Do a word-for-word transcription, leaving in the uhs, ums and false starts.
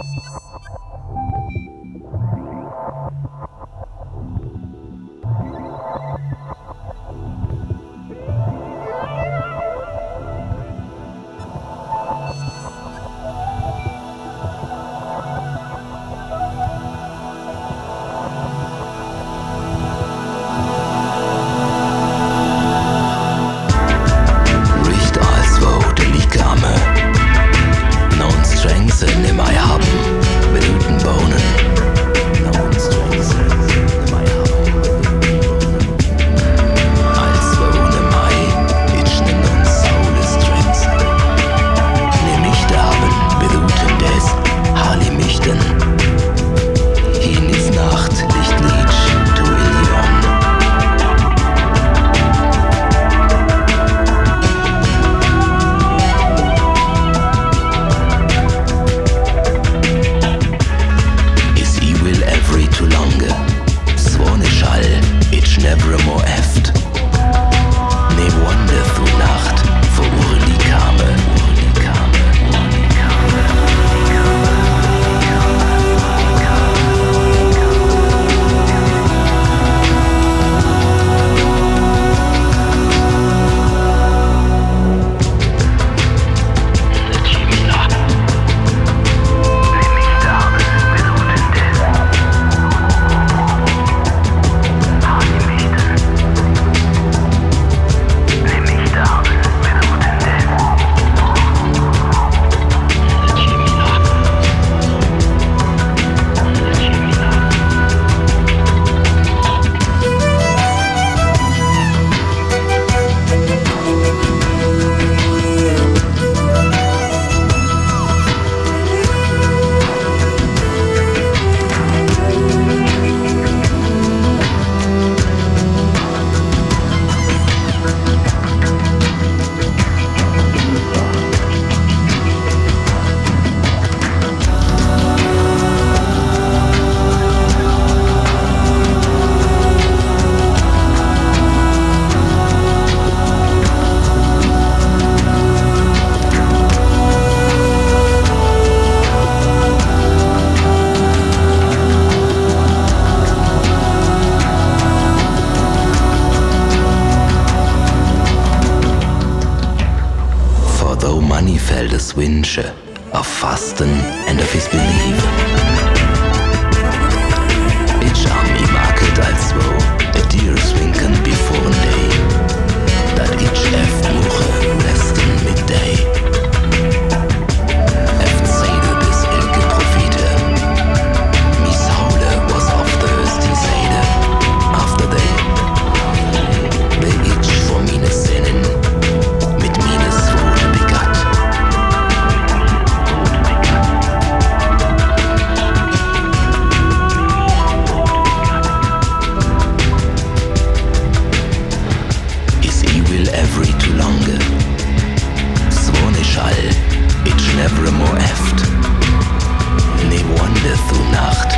Manifestes Wünsche of fasten and of his belief. Ich army market als wo a deer swinken before day, that each eft muche resten mit day. Eft seide bis ilke Profite, mi saule was of thirsty seide, after they, they each for mine sinnen, mit mine swote begat. Every too longer Swonisch all, ich never more eft Ne wonder through Nacht